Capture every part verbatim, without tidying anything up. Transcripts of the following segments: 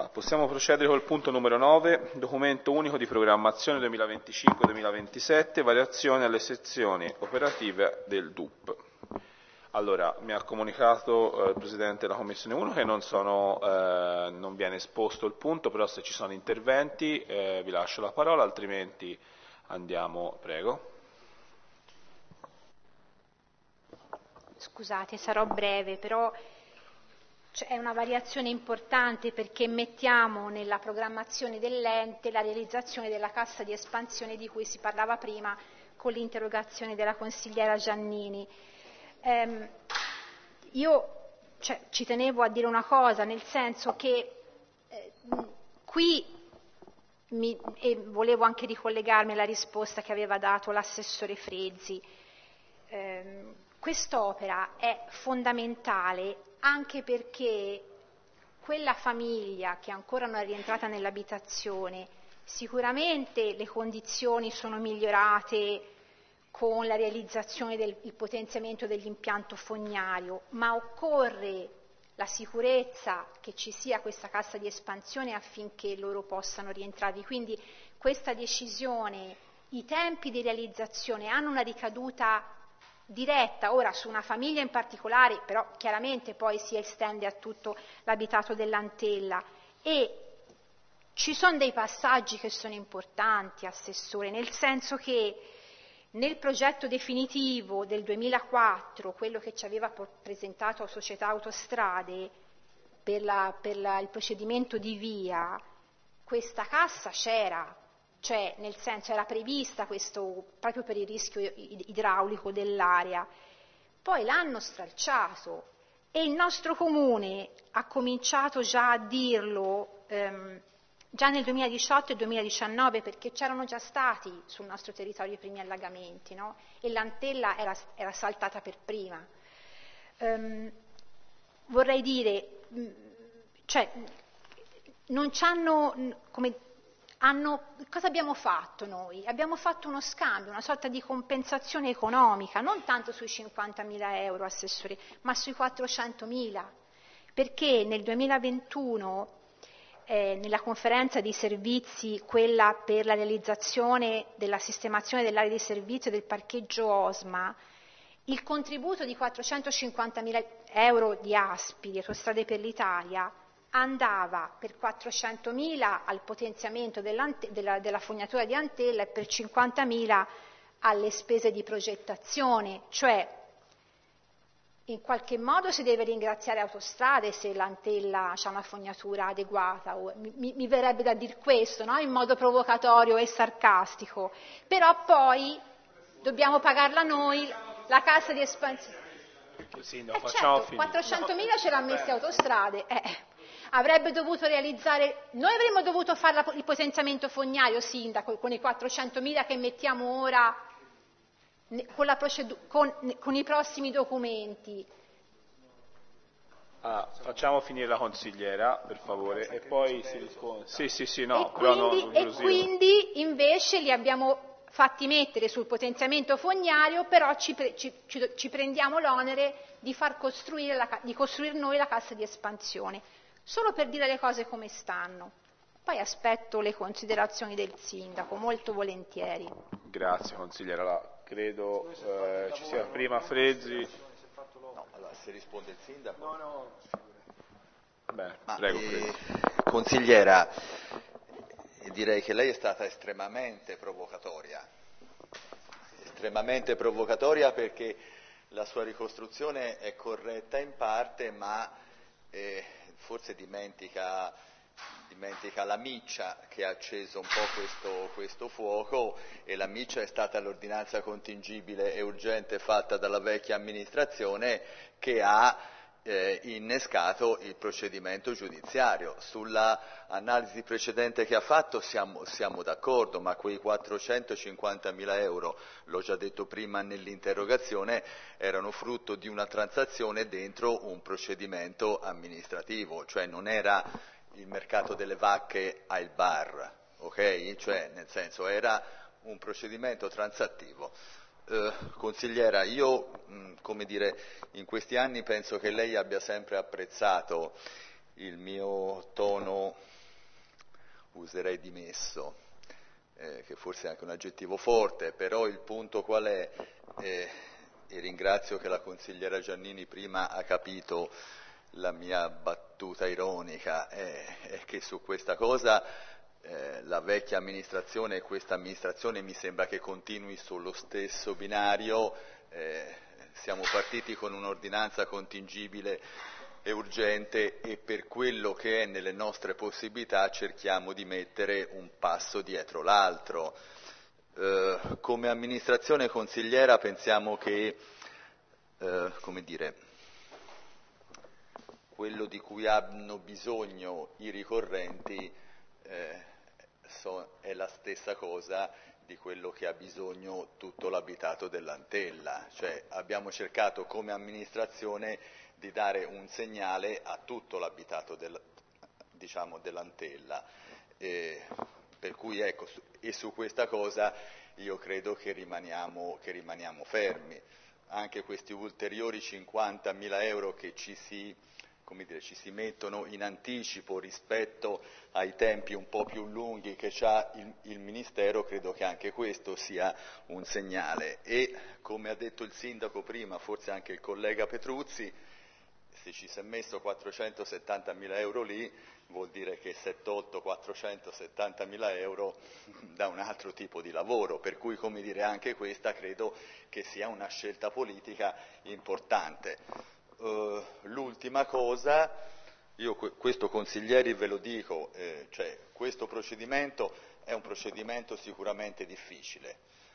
Ah, possiamo procedere col punto numero nove, documento unico di programmazione duemilaventicinque duemilaventisette, variazioni alle sezioni operative del D U P. Allora, mi ha comunicato eh, il Presidente della Commissione uno che non, sono, eh, non viene esposto il punto, però se ci sono interventi eh, vi lascio la parola, altrimenti andiamo, prego. Scusate, sarò breve, però è una variazione importante perché mettiamo nella programmazione dell'ente la realizzazione della cassa di espansione di cui si parlava prima con l'interrogazione della consigliera Giannini. Ehm, io cioè, ci tenevo a dire una cosa, nel senso che eh, qui mi, e volevo anche ricollegarmi alla risposta che aveva dato l'assessore Frezzi. Ehm, quest'opera è fondamentale anche perché quella famiglia che ancora non è rientrata nell'abitazione, sicuramente le condizioni sono migliorate con la realizzazione del il potenziamento dell'impianto fognario, ma occorre la sicurezza che ci sia questa cassa di espansione affinché loro possano rientrarvi. Quindi questa decisione, i tempi di realizzazione hanno una ricaduta diretta ora su una famiglia in particolare, però chiaramente poi si estende a tutto l'abitato dell'Antella, e ci sono dei passaggi che sono importanti, Assessore, nel senso che nel progetto definitivo del duemilaquattro, quello che ci aveva presentato Società Autostrade per, la, per la, il procedimento di via, questa cassa c'era, cioè nel senso era prevista questo proprio per il rischio idraulico dell'area, poi l'hanno stralciato e il nostro comune ha cominciato già a dirlo ehm, già nel duemiladiciotto e duemiladiciannove, perché c'erano già stati sul nostro territorio i primi allagamenti, no? E l'Antella era, era saltata per prima. Um, vorrei dire, cioè, non ci hanno, come, hanno, cosa abbiamo fatto noi? Abbiamo fatto uno scambio, una sorta di compensazione economica, non tanto sui cinquantamila euro, Assessore, ma sui quattrocentomila, perché nel duemilaventuno Eh, nella conferenza dei servizi, quella per la realizzazione della sistemazione dell'area di servizio del parcheggio Osma, il contributo di quattrocentocinquantamila euro di A S P, di Autostrade per l'Italia, andava per quattrocentomila al potenziamento della, della fognatura di Antella e per cinquantamila alle spese di progettazione, cioè in qualche modo si deve ringraziare Autostrade se l'Antella ha una fognatura adeguata, mi, mi verrebbe da dire questo, no? In modo provocatorio e sarcastico, però poi dobbiamo pagarla noi, la cassa di espansione. Sì, no, eh facciamo certo, quattrocentomila ce l'ha messi Autostrade, eh. Avrebbe dovuto realizzare, noi avremmo dovuto fare il potenziamento fognario, Sindaco, con i quattrocentomila che mettiamo ora Con, la procedu- con, con i prossimi documenti. Ah, facciamo finire la consigliera, per favore, e poi si risponde. Sì, sì, sì, no, e, però quindi, no, e quindi invece li abbiamo fatti mettere sul potenziamento fognario, però ci, pre- ci, ci, ci prendiamo l'onere di far costruire, la, di costruire noi la cassa di espansione, solo per dire le cose come stanno. Poi aspetto le considerazioni del Sindaco, molto volentieri. Grazie consigliera, la, credo eh, ci sia prima Frezzi. No, allora se risponde il Sindaco. No, no. Beh, Ma, prego eh, Frezzi. Consigliera, direi che lei è stata estremamente provocatoria, estremamente provocatoria perché la sua ricostruzione è corretta in parte, ma eh, forse dimentica, dimentica la miccia che ha acceso un po' questo, questo fuoco, e la miccia è stata l'ordinanza contingibile e urgente fatta dalla vecchia amministrazione che ha eh, innescato il procedimento giudiziario. Sulla analisi precedente che ha fatto siamo, siamo d'accordo, ma quei quattrocentocinquantamila euro, l'ho già detto prima nell'interrogazione, erano frutto di una transazione dentro un procedimento amministrativo, cioè non era il mercato delle vacche al bar, ok? Cioè, nel senso, era un procedimento transattivo. Eh, consigliera, io, mh, come dire, in questi anni penso che lei abbia sempre apprezzato il mio tono userei dimesso, eh, che forse è anche un aggettivo forte, però il punto qual è? Eh, e ringrazio che la consigliera Giannini prima ha capito la mia battuta ironica, eh, è che su questa cosa eh, la vecchia amministrazione e questa amministrazione mi sembra che continui sullo stesso binario. Eh, siamo partiti con un'ordinanza contingibile e urgente e per quello che è nelle nostre possibilità cerchiamo di mettere un passo dietro l'altro. Eh, come amministrazione consigliera pensiamo che, eh, come dire, quello di cui hanno bisogno i ricorrenti eh, so, è la stessa cosa di quello che ha bisogno tutto l'abitato dell'Antella, cioè abbiamo cercato come amministrazione di dare un segnale a tutto l'abitato del, diciamo, dell'Antella, eh, per cui ecco, su, e su questa cosa io credo che rimaniamo, che rimaniamo fermi. Anche questi ulteriori cinquantamila euro che ci si, come dire, ci si mettono in anticipo rispetto ai tempi un po' più lunghi che c'ha il, il Ministero, credo che anche questo sia un segnale. E come ha detto il Sindaco prima, forse anche il collega Petruzzi, se ci si è messo quattrocentosettantamila euro lì, vuol dire che si è tolto quattrocentosettantamila euro da un altro tipo di lavoro, per cui, come dire, anche questa credo che sia una scelta politica importante. Uh, l'ultima cosa, io questo consiglieri ve lo dico, eh, cioè questo procedimento è un procedimento sicuramente difficile,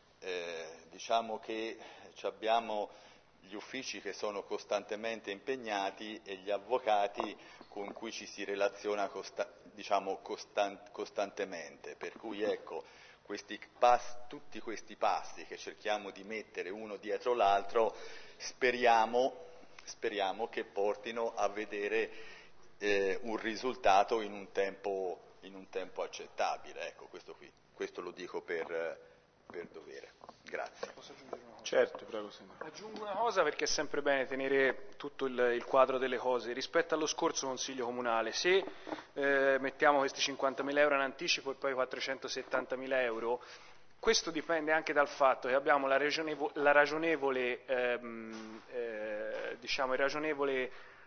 eh, diciamo che abbiamo gli uffici che sono costantemente impegnati e gli avvocati con cui ci si relaziona costa- diciamo costan- costantemente, per cui ecco, questi pass- tutti questi passi che cerchiamo di mettere uno dietro l'altro, speriamo, speriamo che portino a vedere eh, un risultato in un tempo, in un tempo accettabile, ecco, questo qui, questo lo dico per, per dovere. Grazie. Posso aggiungere una cosa? Certo, prego signore. Aggiungo una cosa perché è sempre bene tenere tutto il, il quadro delle cose. Rispetto allo scorso Consiglio Comunale, se eh, mettiamo questi cinquantamila euro in anticipo e poi quattrocentosettantamila euro, questo dipende anche dal fatto che abbiamo la, ragionevo, la ragionevole, ehm, eh, diciamo, il ragionevole,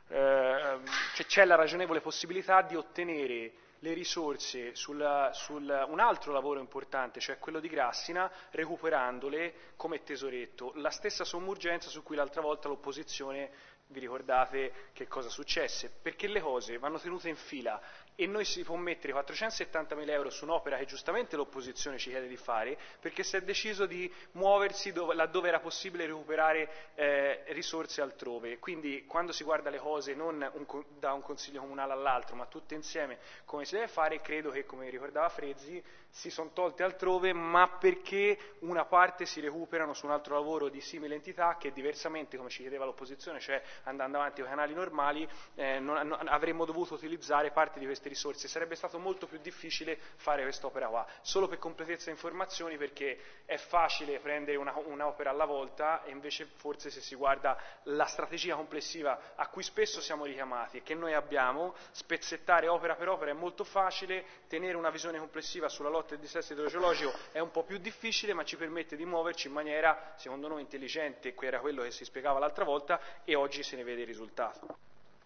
eh, cioè c'è la ragionevole possibilità di ottenere le risorse sul, sul un altro lavoro importante, cioè quello di Grassina, recuperandole come tesoretto, la stessa somma urgenza su cui l'altra volta l'opposizione, vi ricordate che cosa successe, perché le cose vanno tenute in fila e noi si può mettere quattrocentosettantamila euro su un'opera che giustamente l'opposizione ci chiede di fare, perché si è deciso di muoversi dove, laddove era possibile recuperare eh, risorse altrove. Quindi quando si guarda le cose non un, da un consiglio comunale all'altro, ma tutte insieme come si deve fare, credo che, come ricordava Frezzi, si sono tolte altrove, ma perché una parte si recuperano su un altro lavoro di simile entità che diversamente, come ci chiedeva l'opposizione, cioè andando avanti con i canali normali, eh, non, non, avremmo dovuto utilizzare parte di queste risorse. Sarebbe stato molto più difficile fare quest'opera qua. Solo per completezza di informazioni, perché è facile prendere una, un'opera alla volta e invece forse se si guarda la strategia complessiva a cui spesso siamo richiamati e che noi abbiamo, spezzettare opera per opera è molto facile, tenere una visione complessiva sulla lotta del dissesto idrogeologico è un po' più difficile, ma ci permette di muoverci in maniera, secondo noi, intelligente, che era quello che si spiegava l'altra volta, e oggi se ne vede il risultato.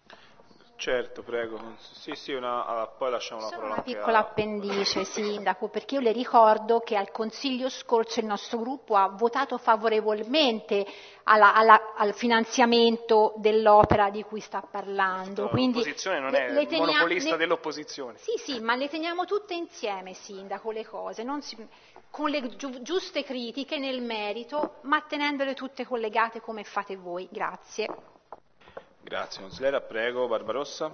Certo, prego. Sì, sì, una, poi lasciamo la Solo parola una anche piccola a... appendice, Sindaco, perché io le ricordo che al Consiglio scorso il nostro gruppo ha votato favorevolmente alla, alla, al finanziamento dell'opera di cui sta parlando. Quindi l'opposizione non le, è le il tenia, monopolista le, dell'opposizione. Sì, sì, ma le teniamo tutte insieme, Sindaco, le cose, non si, con le giu, giuste critiche nel merito, ma tenendole tutte collegate come fate voi. Grazie. Grazie, consigliera. Prego, Barbarossa.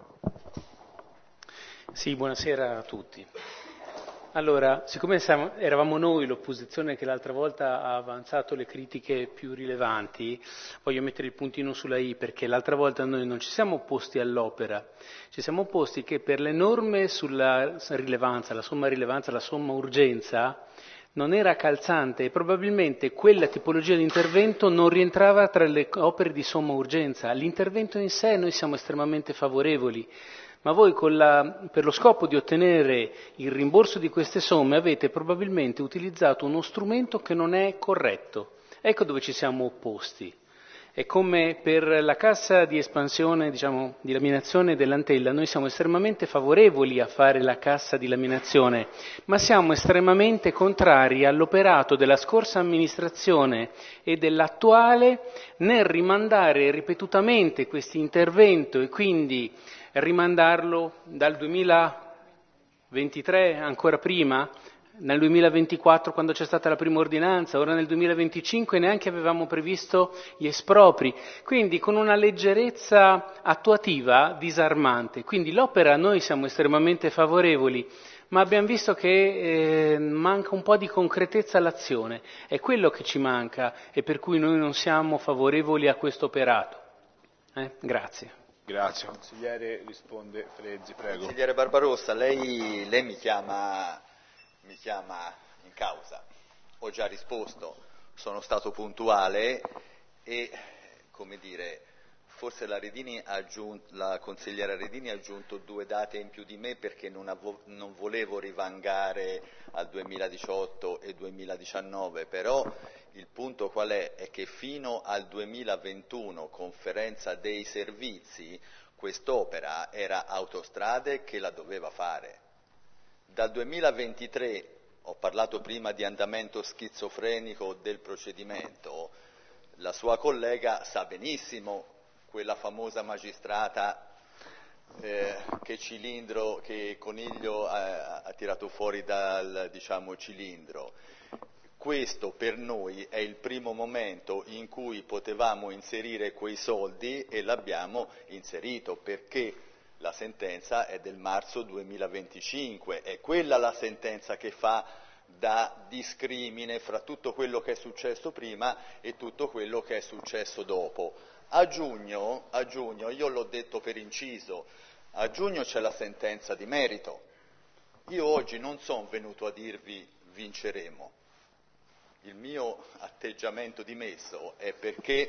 Sì, buonasera a tutti. Allora, siccome siamo, eravamo noi l'opposizione che l'altra volta ha avanzato le critiche più rilevanti, voglio mettere il puntino sulla I, perché l'altra volta noi non ci siamo opposti all'opera, ci siamo opposti che per le norme sulla rilevanza, la somma rilevanza, la somma urgenza, non era calzante e probabilmente quella tipologia di intervento non rientrava tra le opere di somma urgenza. L'intervento in sé noi siamo estremamente favorevoli. ma voi con la, per lo scopo di ottenere il rimborso di queste somme avete probabilmente utilizzato uno strumento che non è corretto. Ecco dove ci siamo opposti. È come per la cassa di espansione, diciamo, di laminazione dell'Antella, noi siamo estremamente favorevoli a fare la cassa di laminazione, ma siamo estremamente contrari all'operato della scorsa amministrazione e dell'attuale nel rimandare ripetutamente questo intervento e quindi rimandarlo dal duemilaventitré, ancora prima, nel duemilaventiquattro quando c'è stata la prima ordinanza, ora nel duemilaventicinque neanche avevamo previsto gli espropri, quindi con una leggerezza attuativa disarmante. Quindi l'opera noi siamo estremamente favorevoli, ma abbiamo visto che eh, manca un po' di concretezza all'azione, è quello che ci manca e per cui noi non siamo favorevoli a questo operato. Eh? Grazie. Grazie, consigliere, risponde Frezzi, prego. Consigliere Barbarossa, lei, lei mi chiama... mi chiama in causa. Ho già risposto, sono stato puntuale e, come dire, forse la, Redini ha aggiunto, la consigliera Redini ha aggiunto due date in più di me perché non, avo, non volevo rivangare al duemiladiciotto e duemiladiciannove, però il punto qual è? È che fino al duemilaventuno, conferenza dei servizi, quest'opera era Autostrade che la doveva fare. Dal duemilaventitré, ho parlato prima di andamento schizofrenico del procedimento, la sua collega sa benissimo, quella famosa magistrata eh, che cilindro, che Coniglio ha, ha tirato fuori dal, diciamo, cilindro. Questo per noi è il primo momento in cui potevamo inserire quei soldi e l'abbiamo inserito, perché la sentenza è del marzo duemilaventicinque, è quella la sentenza che fa da discrimine fra tutto quello che è successo prima e tutto quello che è successo dopo. A giugno, a giugno, io l'ho detto per inciso, a giugno c'è la sentenza di merito. Io oggi non sono venuto a dirvi vinceremo. Il mio atteggiamento dimesso è perché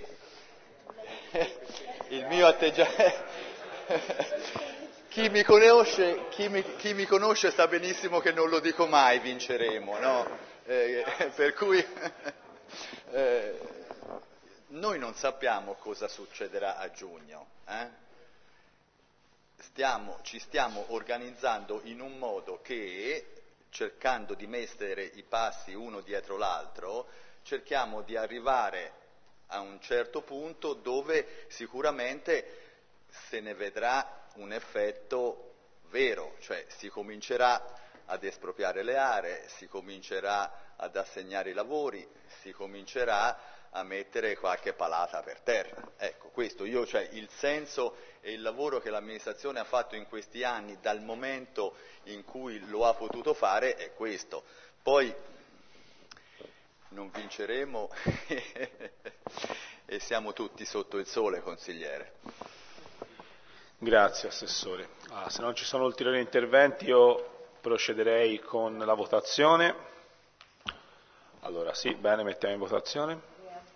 il mio atteggiamento chi mi conosce, chi mi, chi mi conosce sa benissimo che non lo dico mai vinceremo, no? Eh, per cui eh, noi non sappiamo cosa succederà a giugno, eh? Stiamo, ci stiamo organizzando in un modo che, cercando di mettere i passi uno dietro l'altro, cerchiamo di arrivare a un certo punto dove sicuramente se ne vedrà un effetto vero, cioè si comincerà ad espropriare le aree, si comincerà ad assegnare i lavori, si comincerà a mettere qualche palata per terra. Ecco, questo io, cioè il senso e il lavoro che l'amministrazione ha fatto in questi anni, dal momento in cui lo ha potuto fare, è questo. Poi non vinceremo e siamo tutti sotto il sole, consigliere. Grazie Assessore. Ah, se non ci sono ulteriori interventi io procederei con la votazione. Allora sì, bene, mettiamo in votazione.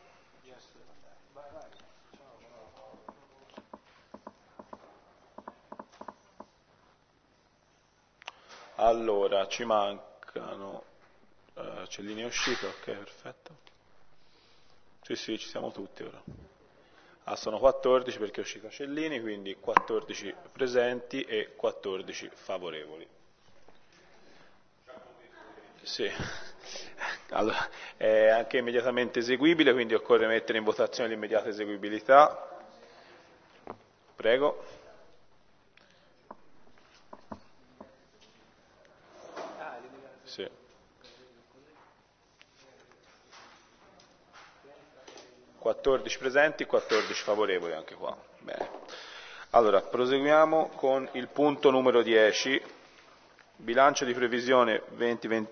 Allora, ci mancano uh, Cellini è uscito, ok, perfetto. Sì, sì, ci siamo tutti ora. Ah, sono quattordici perché è uscito Cellini, quindi quattordici presenti e quattordici favorevoli. Sì, allora, è anche immediatamente eseguibile, quindi occorre mettere in votazione l'immediata eseguibilità. Prego. Sì. quattordici presenti, quattordici favorevoli anche qua. Bene. Allora, proseguiamo con il punto numero dieci, bilancio di previsione venti venti.